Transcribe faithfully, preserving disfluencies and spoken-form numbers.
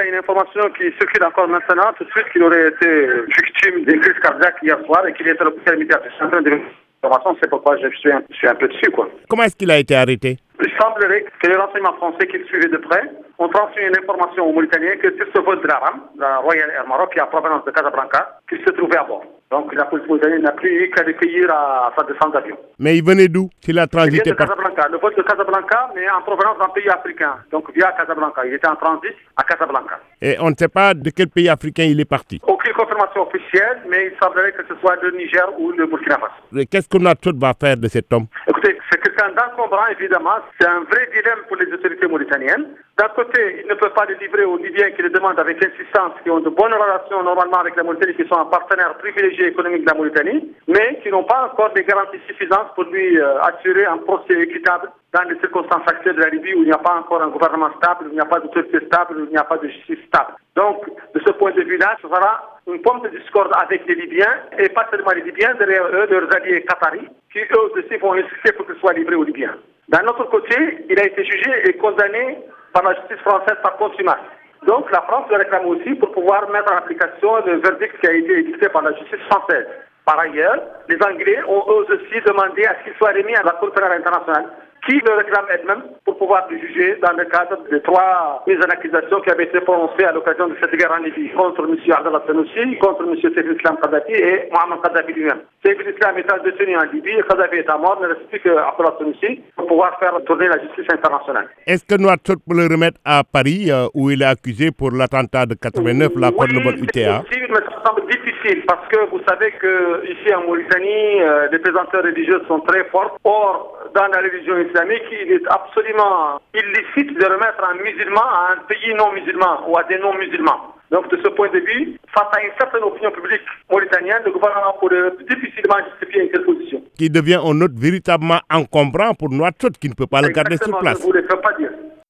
une information qui circule encore maintenant, tout de suite, qu'il aurait été victime d'une crise cardiaque hier soir et qu'il était à l'hôpital immédiat. Je suis en train de l'information, c'est pourquoi je suis un, je suis un peu dessus, quoi. Comment est-ce qu'il a été arrêté? Il semblerait que les renseignements français qui le suivaient de près ont transmis une information aux Mauritaniens que c'est ce vol de la RAM, la Royal Air Maroc, qui est en provenance de Casablanca, qu'il se trouvait à bord. Donc la police mauritanienne n'a plus eu qu'à l'accueillir à sa descente d'avion. Mais il venait d'où? S'il a transité Il vient de par... Casablanca, le vol de Casablanca, mais en provenance d'un pays africain, donc via Casablanca. Il était en transit à Casablanca. Et on ne sait pas de quel pays africain il est parti? Aucune confirmation officielle, mais il semblerait que ce soit le Niger ou le Burkina Faso. Qu'est-ce qu'on a tout va faire de cet homme? Écoutez, c'est quelqu'un d'encombrant, évidemment. C'est un vrai dilemme pour les autorités mauritaniennes. D'un côté, ils ne peuvent pas le livrer aux Libyens qui le demandent avec insistance, qui ont de bonnes relations normalement avec la Mauritanie, qui sont un partenaire privilégié économique de la Mauritanie, mais qui n'ont pas encore des garanties suffisantes pour lui euh, assurer un procès équitable dans les circonstances actuelles de la Libye où il n'y a pas encore un gouvernement stable, où il n'y a pas d'autorité stable, où il n'y a pas de justice stable. Donc, de ce point de vue-là, ce sera une pomme de discorde avec les Libyens, et pas seulement les Libyens, derrière eux, leurs alliés qataris, qui eux aussi vont insister pour qu'il soit livré aux Libyens. D'un autre côté, il a été jugé et condamné par la justice française par contumace. Donc la France le réclame aussi pour pouvoir mettre en application le verdict qui a été édicté par la justice française. Par ailleurs, les Anglais ont eux aussi demandé à ce qu'il soit remis à la Cour pénale internationale, qui le réclame elle-même pour pouvoir le juger dans le cadre de trois mises en accusation qui avaient été prononcées à l'occasion de cette guerre en Libye contre M. Abdallah Senoussi, contre M. Saif al-Islam Kadhafi et Mohamed Kadhafi lui-même. Saif al-Islam étant détenu en Libye, Kadhafi est à mort, ne reste plus qu'Abdallah Senoussi pour pouvoir faire tourner la justice internationale. Est-ce que Nouakchott peut le remettre à Paris euh, où il est accusé pour l'attentat de quatre-vingt-neuf, la Cornebol U T A? Oui, mais ça semble difficile parce que vous savez qu'ici en Mauritanie, euh, les présenteurs religieux sont très forts. Or, dans la religion islamique, il est absolument illicite de remettre un musulman à un pays non musulman ou à des non-musulmans. Donc, de ce point de vue, face à une certaine opinion publique mauritanienne, le gouvernement pourrait difficilement justifier une telle position. Qui devient un autre véritablement encombrant pour Nouakchott, qui ne peut pas le garder sur place. Exactement, je ne vous le fais pas dire.